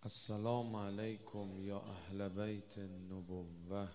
السلام علیکم یا اهل بیت النبوة.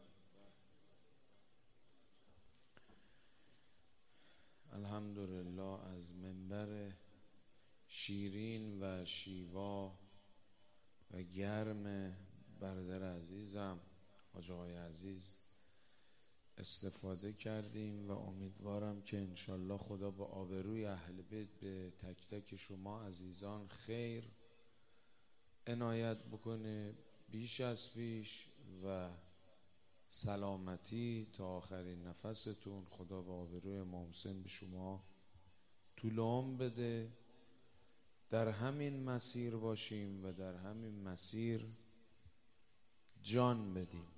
الحمدلله از منبر شیرین و شیوا و گرم برادر عزیزم حاج آقای عزیز استفاده کردیم و امیدوارم که انشالله خدا با آبروی اهل بیت به تک تک شما عزیزان خیر عنایت بکنه بیش از پیش و سلامتی تا آخرین نفستون. خدا با آبروی امام حسین به شما طول عمر بده، در همین مسیر باشیم و در همین مسیر جان بدیم.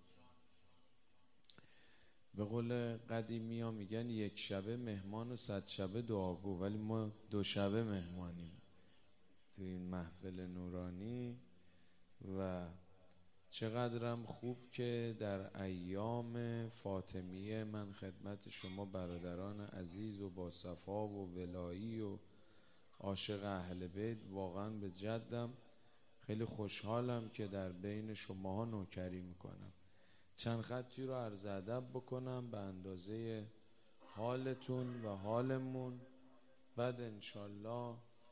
به قول قدیمی ها میگن یک شبه مهمان و 100 شبه دعاگو، ولی ما 2 شبه مهمانیم تو این محفل نورانی و چقدرم خوب که در ایام فاطمیه من خدمت شما برادران عزیز و با صفا و ولایی و عاشق اهل بیت واقعا به جدم خیلی خوشحالم که در بین شماها نوکری میکنم. چند خطی رو عرض ادب بکنم به اندازه حالتون و حالمون، بعد انشالله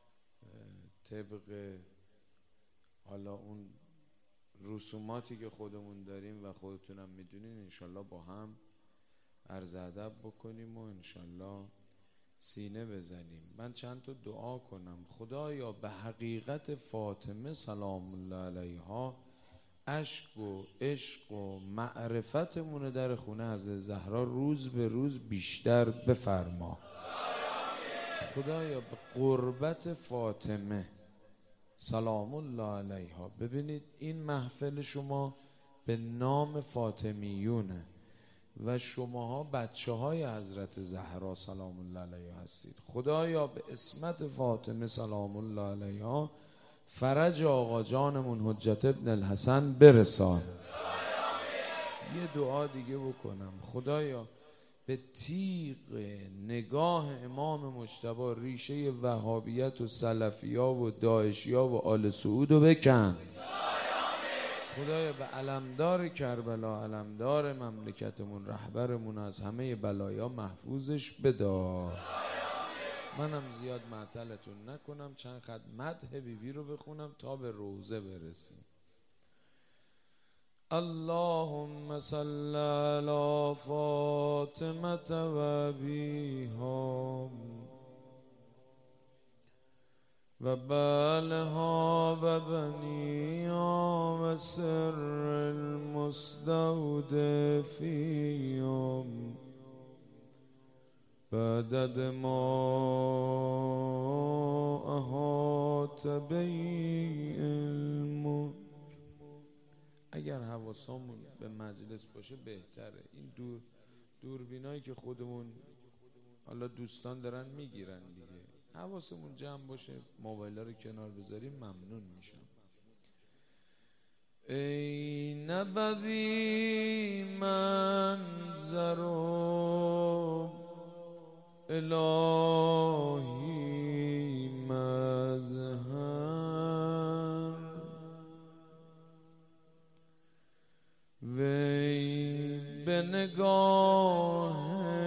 طبق حالا اون رسوماتی که خودمون داریم و خودتونم میدونین انشالله با هم عرض ادب بکنیم و انشالله سینه بزنیم. من چند تا دعا کنم. خدایا به حقیقت فاطمه سلام الله علیها عشق و عشق و معرفتمون در خونه از زهرا روز به روز بیشتر بفرما. خدایا به قربت فاطمه سلام الله علیها، ببینید این محفل شما به نام فاطمیونه و شماها بچه های حضرت زهرا سلام الله علیها هستید. خدایا به اسمت فاطمه سلام الله علیها فرج آقا جانمون حجت ابن الحسن برسان. یه دعا دیگه بکنم. خدایا به تیغ نگاه امام مجتبی ریشه وهابیت و سلفیا و داعشیا و آل سعود رو بکن. خدایا به علمدار کربلا، علمدار مملکتمون، رهبرمون از همه بلایا محفوظش بدار. منم زیاد معطلتون نکنم، چند خط مدح بیبی رو بخونم تا به روضه برسیم. اللهم صل علی فاطمه و ابیها و بالها و بنیها و سر المستودفیهم بعدد ما احاط به علم. اگر حواسمون به مجلس باشه بهتره. این دوربینایی که خودمون حالا دوستان دارن میگیرن دیگه، حواسمون جمع باشه، موبایل رو کنار بذاریم ممنون میشم. ای نبوی منظر الهی مظهر وی به نگاه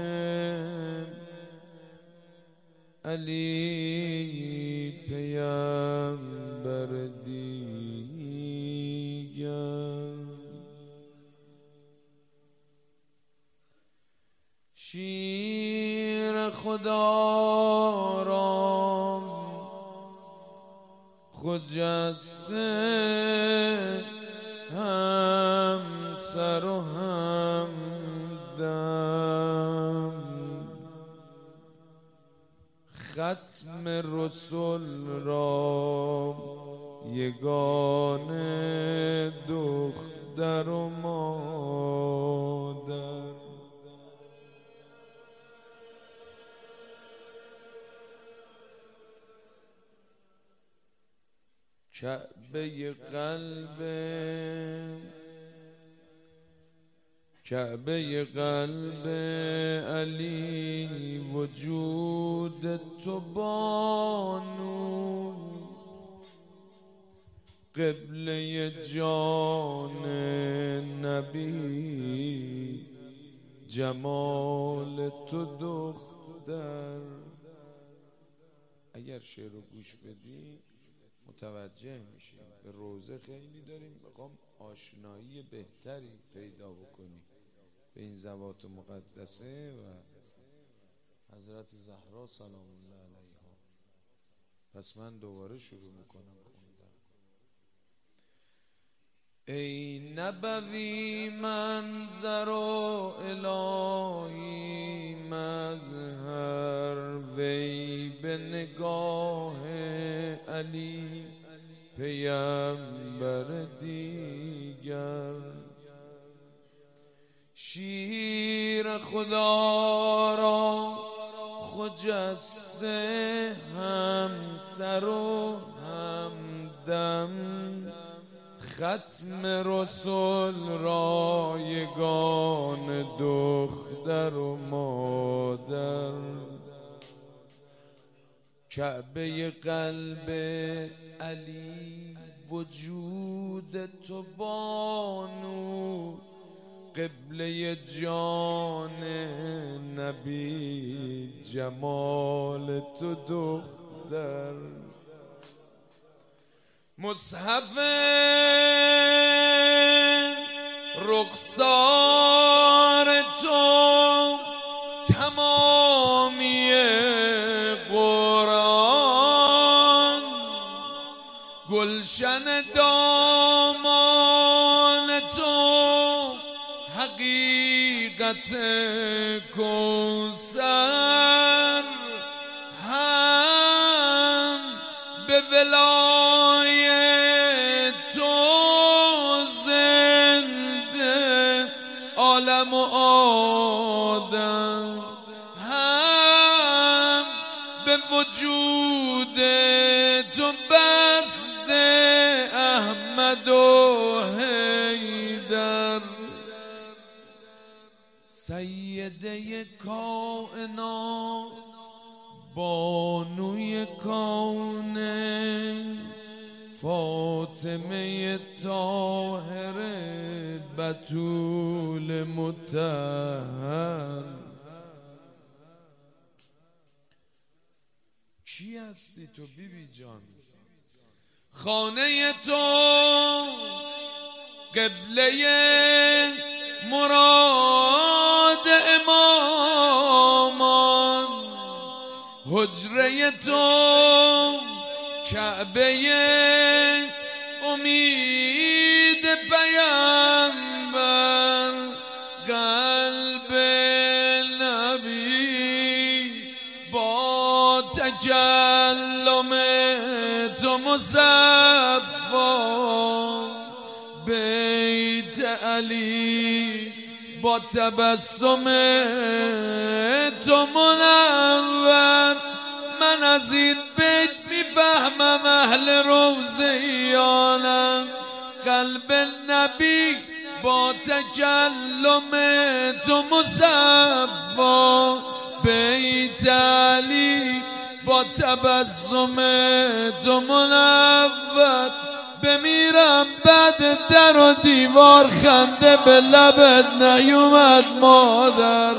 علی پیامبر دیگر شیر خدا را خجسته هم سر و هم دم ختم رسول را یگانه دختر و مادر کعبه قلب علی وجود تو بانو قبله جان نبی جمال تو دختر. اگر شعر رو گوش بدی متوجه میشی به روزه خیلی داریم بخوام آشنایی بهتری پیدا بکنی به این ذوات مقدسه و حضرت زهرا سلام الله علیها. پس من دوباره شروع میکنم خوندن. ای نبوی منظر و الهی مظهر، وی به نگاه علی پیامبر دیگر. شیر خدا را خجسته همسر و همدم، ختم رسول رایگان دختر و مادر. کعبه قلب علی وجود تو بانو، قبله جان نبی جمال تو دختر. مصحف رخسار تو تمامی قرآن، گلشن دامان تو حقیقت کوثر. هم به ولای تو زنده عالم و آدم، هم به وجود تو بسته احمد و حیدر. سیده کائنات بانوی کونه، فاطمه طاهره بتول مطهر. کی هستی تو بیبی جان؟ خانه تو قبله مراد امامان، حجره تو کعبه امید پیامبر. قلب نبی با تکلم تو مصفا، بیت علی با تبسم تو منور. من از این بیت میفهمم اهل روزیانم. قلب نبی با تکلم تو مصفا، بیت علی با تبسم تو منور. بمیرم بعد در و دیوار خنده به لبت نیومد مادر.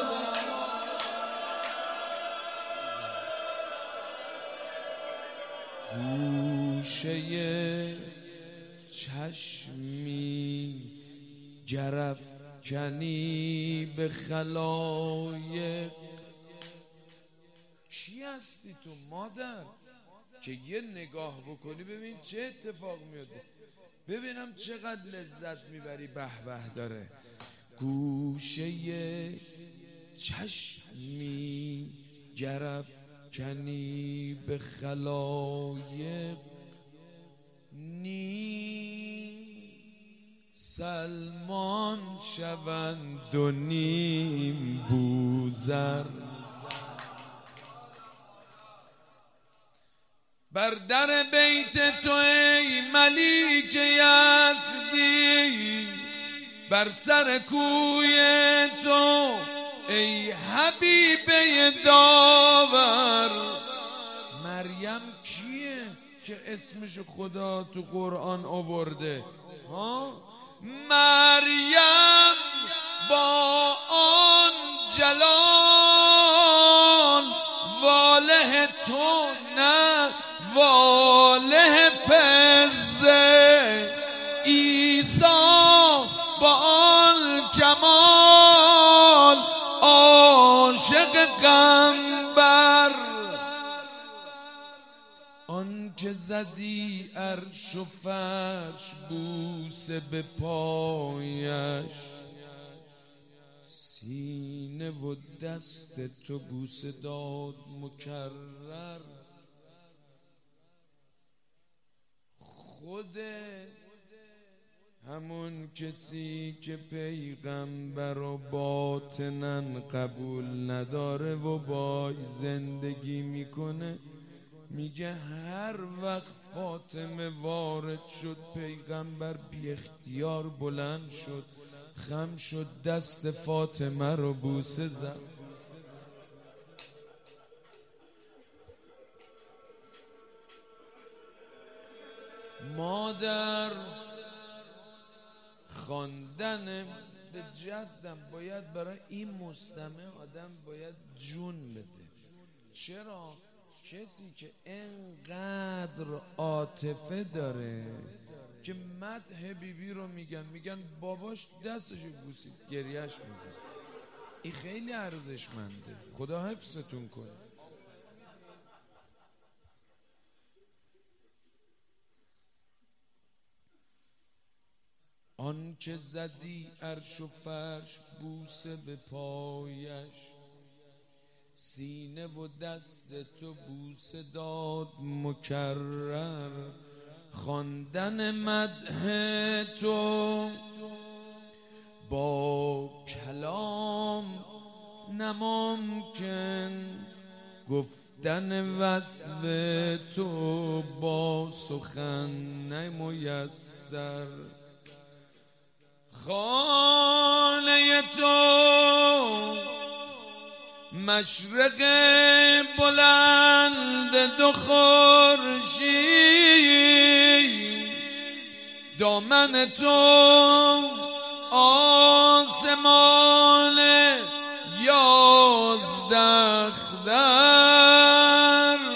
گوشه چشمی گرفکنی به خلایق. چی هستی تو مادر که یه نگاه بکنی ببین چه اتفاق میاده، ببینم چقدر لذت میبری، به به داره. گوشه چشمی گرفکنی به خلایق، سلمان شوند و نیم بوزر. بر در بیت تو ای ملیک یزدی، بر سر کوی تو ای حبیبه داور. مریم کیه که اسمش خدا تو قرآن آورده. مریم با آن جلال، واله تو نه واله فزه، عیسی با آن کمال، عاشق قنبر. آن که زدی عرش و فرش، بوسه به پایش، سینه و دست تو بوسه داد مکرر. خود همون کسی که پیغمبر و باطناً قبول نداره و باش زندگی میکنه، میگه هر وقت فاطمه وارد شد پیغمبر بی اختیار بلند شد، خم شد، دست فاطمه رو بوسه زد. مادر خواندن به جدم باید برای این مستمع آدم باید جون بده. چرا؟ کسی که انقدر عاطفه داره که مدح بیبی رو میگن باباش دستشو بوسید گریهش میگه، این خیلی ارزشمنده. خدا حفظتون کنه. آن که زدی عرش و فرش، بوسه به پایش، سینه و دست تو بوسه داد مکرر. خواندن مدح تو با کلام نممکن، گفتن وصف تو با سخن نمیسر. خانه تو مشرق بلند دو خورشید، دامن تو آسمان 11 در،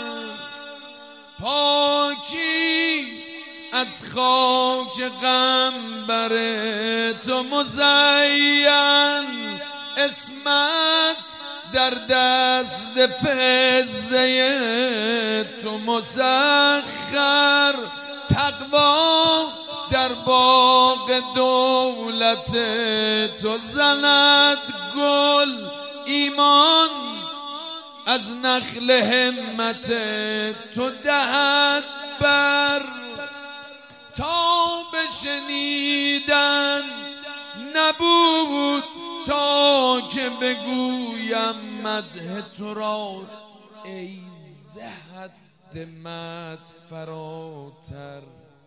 پاکی از خاک قنبر تو مزین، اسمت در دست فزه تو مسخر، تقوا در باغ دولت تو زند گل، ایمان از نخل همت تو دهد بر. تا بشنیدن نبود تا که بگویم مدح تو را، ای ز حد مدح فراتر.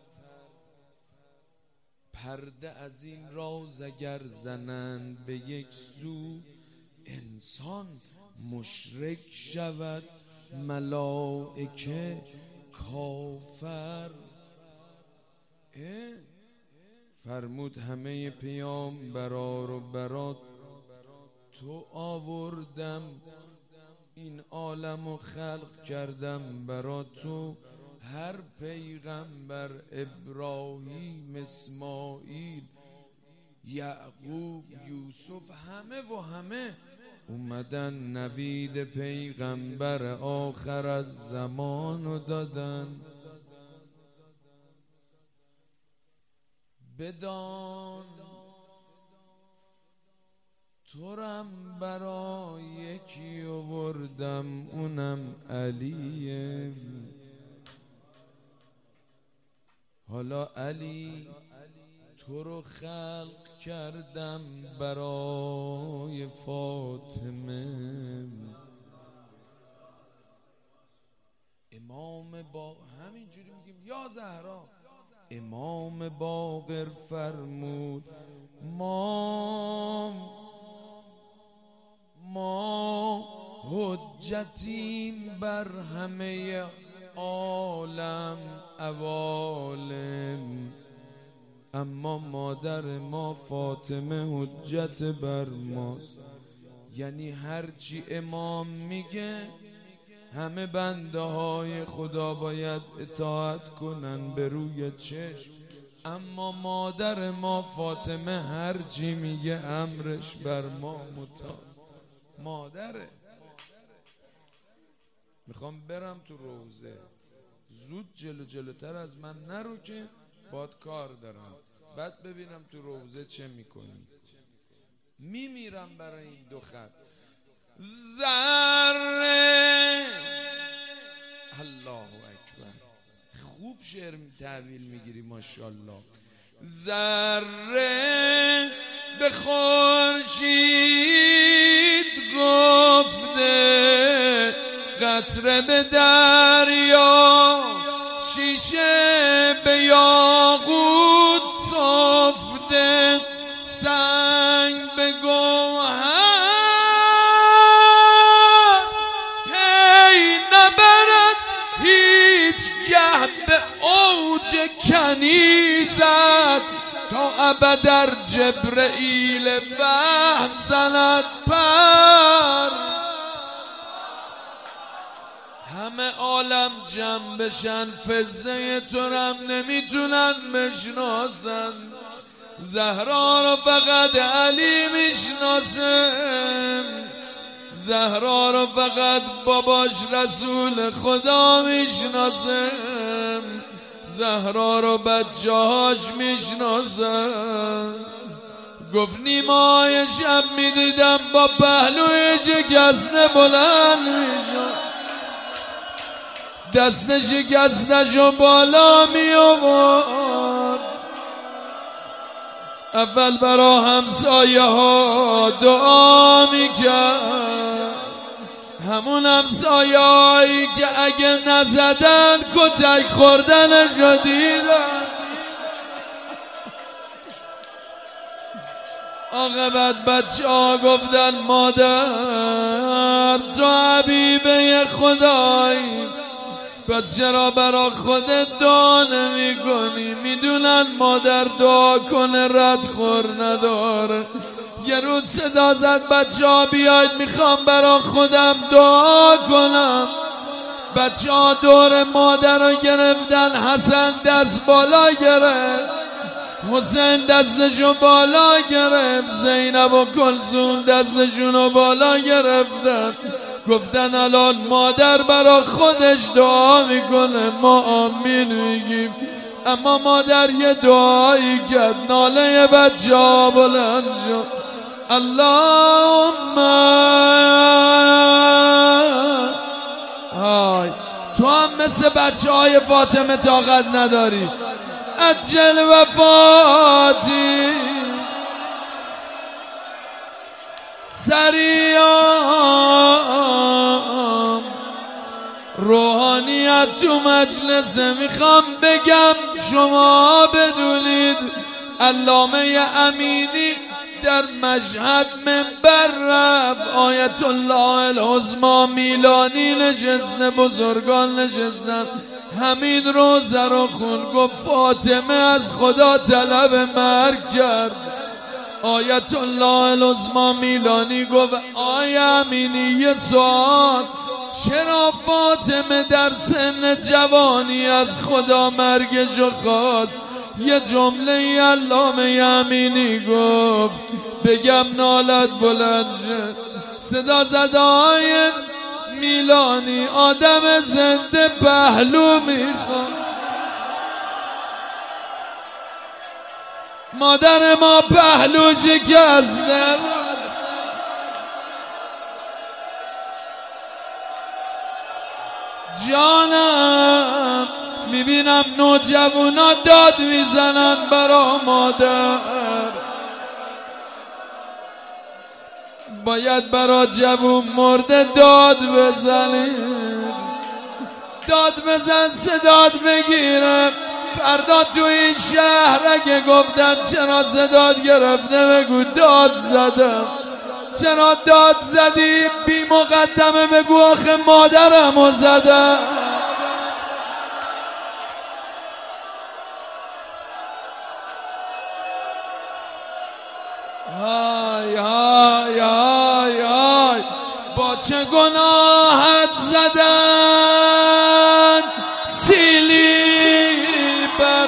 پرده از این راز اگر زنند به یک سو، انسان مشرک شود ملائکه کافر. فرمود همه پیامبرا رو برات تو آوردم، این عالم و خلق کردم برا تو. هر پیغمبر، ابراهیم، اسماعیل، یعقوب، یوسف، همه و همه اومدن نوید پیغمبر آخر از زمان رو دادن. بدان تورم برای یکی آوردم، اونم علیه. حالا علی تو رو خلق کردم برای فاطمه. امام با همینجوری میگیم یا زهرا. امام باقر فرمود ما حجتیم بر همه عالم عوالم، اما مادر ما فاطمه حجت بر ماست. یعنی هرچی امام میگه همه بنده های خدا باید اطاعت کنن به روی چشم، اما مادر ما فاطمه هرچی میگه امرش بر ما مطاع. مادره. میخوام برم تو روزه، زود جلوتر از من نرو که باد کار دارم، بعد ببینم تو روزه چه میکنی. میمیرم برای این دو خط. ذره، الله اکبر، خوب شعر تحویل میگیری ماشاءالله. ذره به خورشید گفته، قطره به دریا، شیشه به یاقوت سفته، سنگ به گوهر پی نبرد هیچگه، به اوج کنیزت تا ابد جبرئیل وهم زند پر. همه عالم جمع بشن فزه تو رم نمیتونن بشناسن، زهرا رو فقط علی میشناسه، زهرا رو فقط باباش رسول خدا میشناسه، زهرا رو بچه‌هاش میشناسن. گفت نیمای شب میدیدم با پهلوی شکسته بلند میشن، دست شکستشو بالا می آورد. اول برا همسایه ها دعا می کرد، همون همسایه هایی که اگه نزدن کتک خوردنشو دیدن. عاقبت بچه ها گفتن مادر تو حبیبه خدایی، پس چرا برا خودت دعا نمی کنی؟ میدونن مادر دعا کنه رد خور نداره. یه روز صدا زد بچه ها بیاید میخوام برا خودم دعا کنم. بچه ها دور مادر رو گرفتن، حسن دست بالا گرفت، حسین دستشو بالا گرفت، زینب و کلثوم دستشونو بالا گرفتن. گفتن الان مادر برا خودش دعا میکنه، ما آمین میگیم. اما مادر یه دعایی کرد، ناله بچه ها بلند شد. اللهم تو هم مثل بچه های فاطمه طاقت نداری، عجل وفاتی سریام. روحانیت تو مجلسه، میخوام بگم شما بدونید علامه امینی در مشهد منبر رفت، آیت الله العظمی میلانی نشسته، بزرگان نشستن، همین روزه رو خون. گفت فاطمه از خدا طلب مرگ کرد. آیت الله العظمی میلانی گفت آیه امینی یه سوال، چرا فاطمه در سن جوانی از خدا مرگشو خواست؟ یه جمله علامه امینی گفت بگم نالت بلند شد. صدا زد آیه میلانی آدم زنده پهلو میخواد. مادر ما پهلو شکسته، جانم میبینم نوجوانا داد میزنن برا مادر. باید برا جوون مرده داد بزنیم، داد بزن صداد بگیرم. فردا تو این شهر اگه گفتن چرا صداد گرفته بگو داد زدم. چرا داد زدی بی مقدمه بگو آخه مادرمو زدم. های های های های با چه گناهت زدن سیلی بر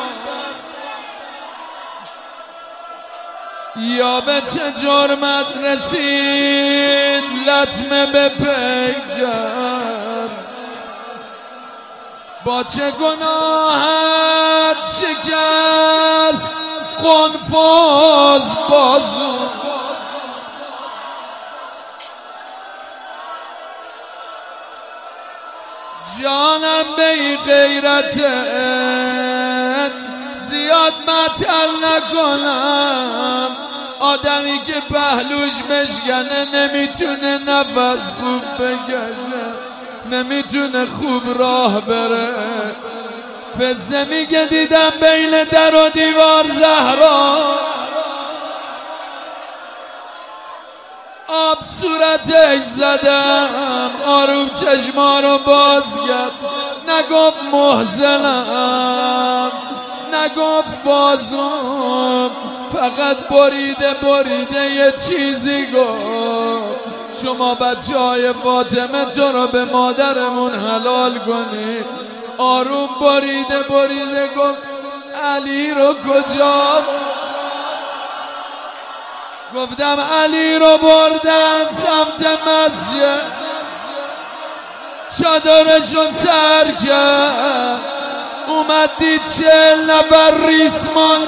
یا به چه جرمت رسید لطمه به پیکر با چه گناهت شکست قنفذ بازو جانم به غیرتت زیاد مطل نکنم آدمی که پهلوش بشکنه نمیتونه نفس خوب بکشه نمیتونه خوب راه بره فزه میگه دیدم بین در و دیوار زهرا آب صورتش زدم آروم چشما رو باز کرد نگفت محزنم نگفت بازم فقط بریده یه چیزی گفت شما بچه های فاطمه تو رو به مادرمون حلال کنی آروم بریده گفت علی رو کجا گفتم علی رو بردن سمت مسجد چادرشو سر کرد اومد دید 40 نفر ریسمان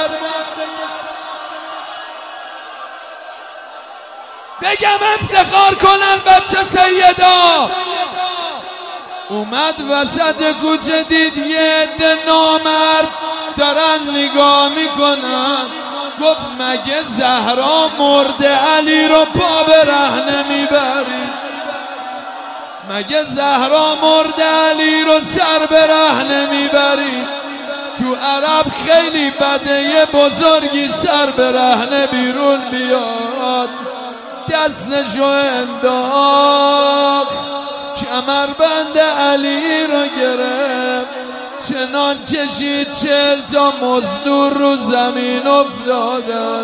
بگم افتخار کنن بچه سیدا اومد وسط کوچه دید یه عده نامرد دارن نگاه میکنن گفت مگه زهرا مرده علی رو پا برهنه میبری مگه زهرا مرده علی رو سر برهنه میبری تو عرب خیلی بده یه بزرگی سر برهنه بیرون بیاد دستشو انداخت کمربند علی رو گرفت چنان کشید 40 تا مزدور رو زمین افتادن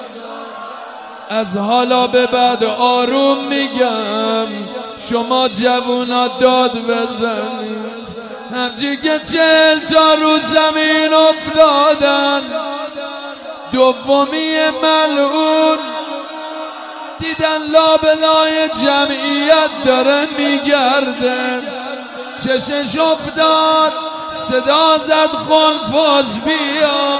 از حالا به بعد آروم میگم شما جوونا داد بزنید همچی که 40 تا رو زمین افتادن دومی ملعون دیدن لابلای جمعیت داره میگرده چشش افتاد صدا زد قنفذ بیا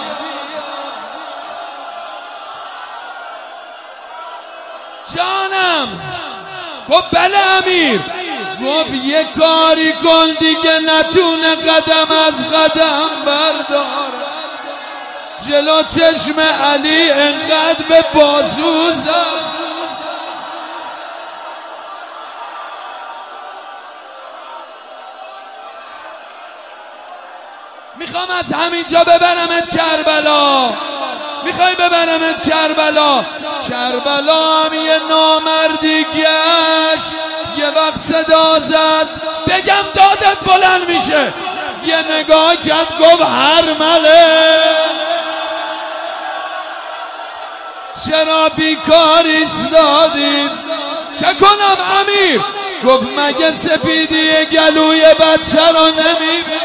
جانم گفت بله امیر گفت یه کاری کن دیگه نتونه قدم از قدم بردار جلو چشم علی انقدر به بازو زد میخوام از همینجا ببرمت کربلا میخوای ببرمت کربلا کربلا هم یه نامردی گشت یه وقت صدا زد بگم دادت بلند میشه یه نگاه کرد گفت هرمله چرا بیکار ایستادید چه کنم امیر گفت مگه سپیدی گلوی بچه رو نمیبینی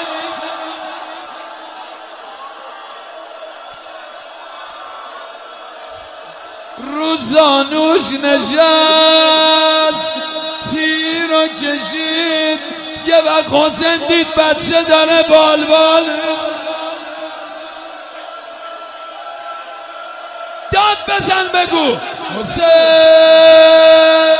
رو زانوش نشست تیر رو کشید یه وقت حسین دید بچه داره بالبال داد بزن بگو حسین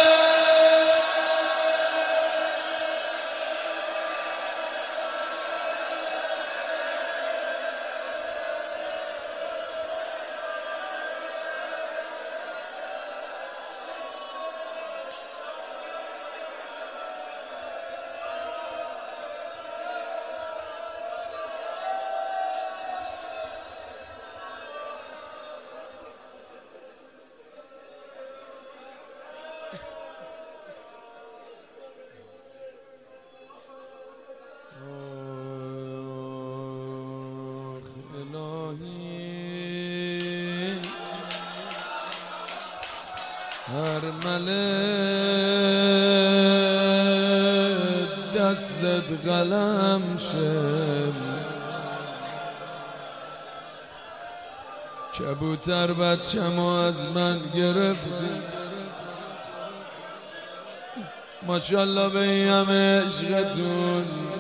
هر مله دستت قلم شه، کبوتر بچه‌مو از من گرفتی. ماشاءالله به این همه عشقتون،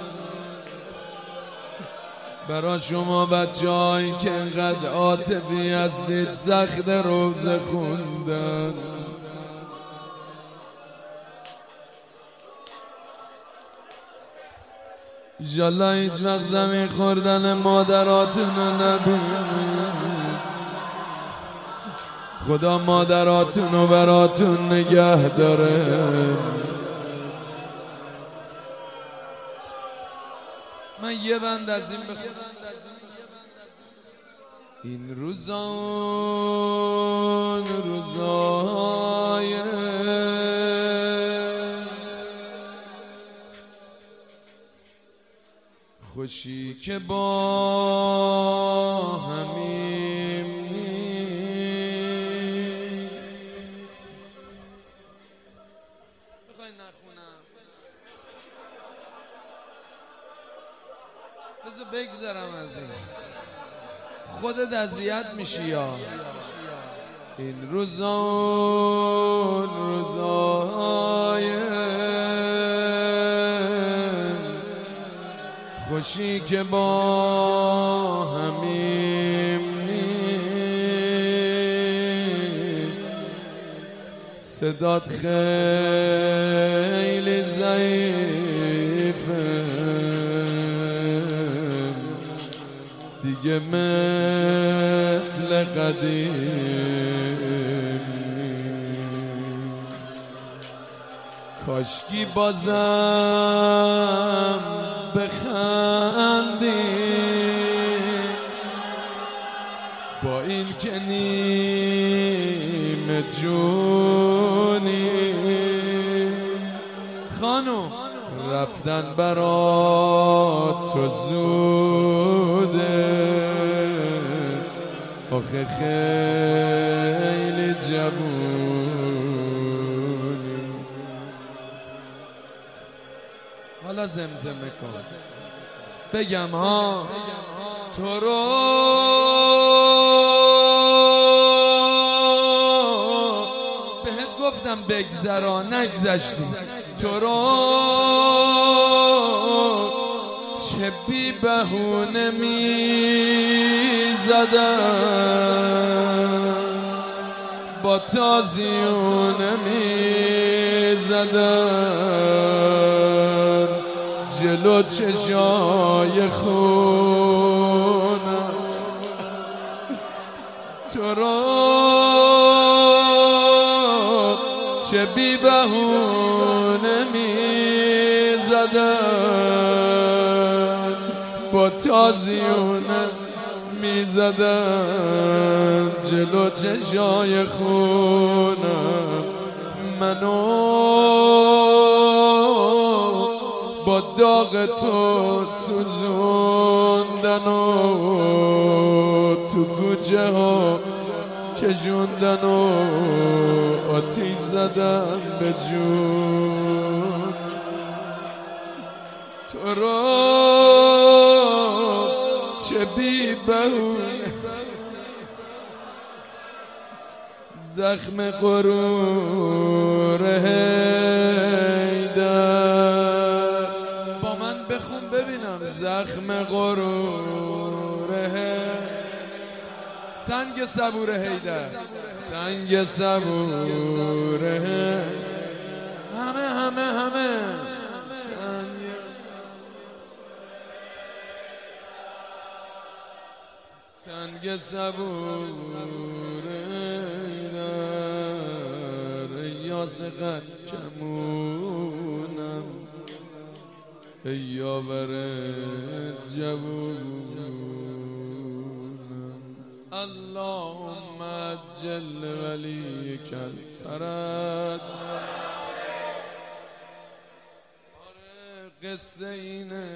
برا شما بچه‌هایی که انقدر عاطفی هستید سخت روزه خوندن. انشالله هیچ وقت زمین خوردن مادراتون رو نبینید. خدا مادراتون رو براتون نگه داره. من یه بند از این بخونم. این روزان روزای خوشی که با همیم میخوای نخونم بذار بگذرم از این، خودت اذیت میشی. یا این روزان روزای خوشی که با همیم نیست، صدات خیلی ضعیفه دیگه مثل قدیم. کاشکی بازم بخندی با این که نیم جونی. خانم رفتن برا تو زوده، آخه خیلی جوونی. حالا زمزمه کن بگم ها تو رو بهت گفتم بگذرا نگذشتی. تو رو چه بی بهونه می زدم، با تازیونه می زدم جلو چشای خونم. تو رو چه بی بهونه می زدن، با تازیونه می زدن جلو چشای خونم. منو با داغ تو سوزوندن و تو کوچه ها کشوندن و آتیش زدن به جون. تو رو چه بی بهونه زخم غرور حیدر. با من بخون ببینم. زخم غرور سنگ صبور حیدر، سنگ صبور همه سنگ صبور حیدر. یاس قد کمونم ای یاور جوونم. اللهم عجل ولیک الفرج. قصه اینه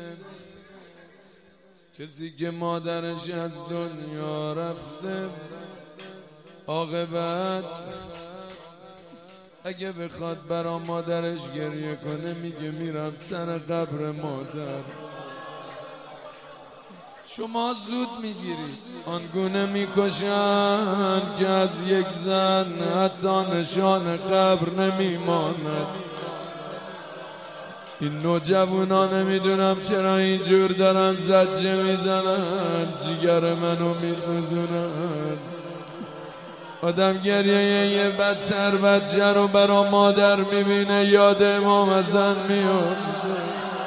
کسی که مادرش از دنیا رفته عاقبت اگه بخواد برا مادرش گریه کنه میگه میرم سر قبر مادر. شما زود میگیرید، آنگونه میکشن که از یک زن حتی نشان قبر نمیماند. این نوجوانا نمیدونم چرا اینجور دارن زجه میزنن، جیگر منو میسوزونن. آدم گریه یه بچه بچه رو برا مادر میبینه یاد امام حسن میفته.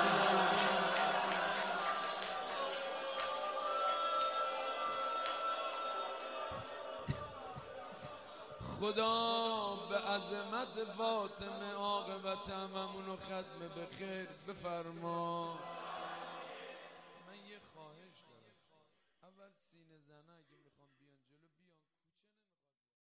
خدا به عظمت فاطمه عاقبت هممونو ختم به خیر بفرما. من یه خواهش دارم، اول سینه زنه اگه میخوام بیان جلو